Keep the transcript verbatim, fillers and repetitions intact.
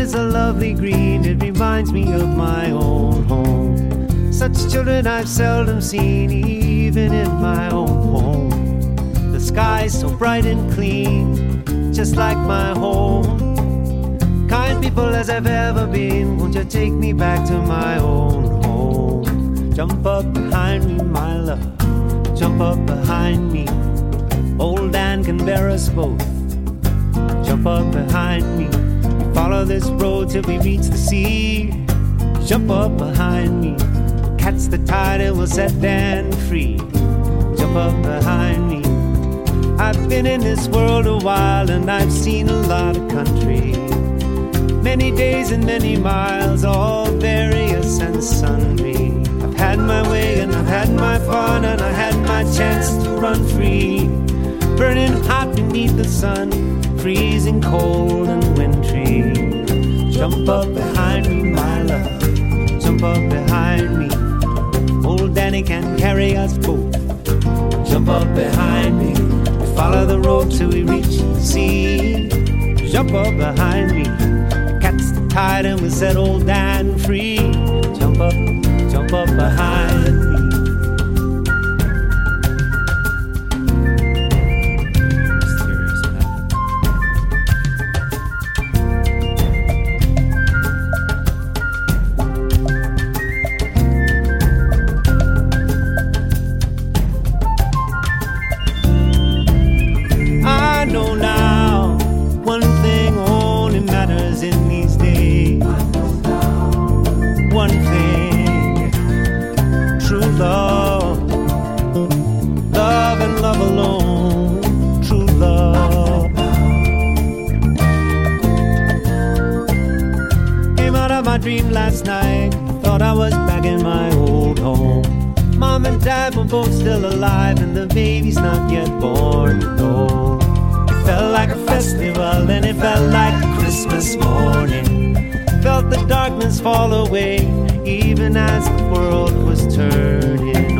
is a lovely green, it reminds me of my own home. Such children I've seldom seen, even in my own home. The sky's so bright and clean, just like my home. Kind people as I've ever been, won't you take me back to my own home? Jump up behind me, my love, jump up behind me. Old Dan can bear us both. Jump up behind me, follow this road till we reach the sea. Jump up behind me, catch the tide and we'll set Dan free. Jump up behind me. I've been in this world a while and I've seen a lot of country. Many days and many miles, all various and sundry. I've had my way and I've had my fun, and I had my chance to run free. Burning hot beneath the sun, freezing cold and wintry. Jump up behind me, my love, jump up behind me. Old Danny can carry us both. Jump up behind me, we follow the road till we reach the sea. Jump up behind me, catch the tide and we'll set old Dan free. Jump up, jump up behind me. Dream last night, thought I was back in my old home. Mom and Dad were both still alive, and the baby's not yet born. No, it felt like a festival, and it felt like a Christmas morning. Felt the darkness fall away, even as the world was turning.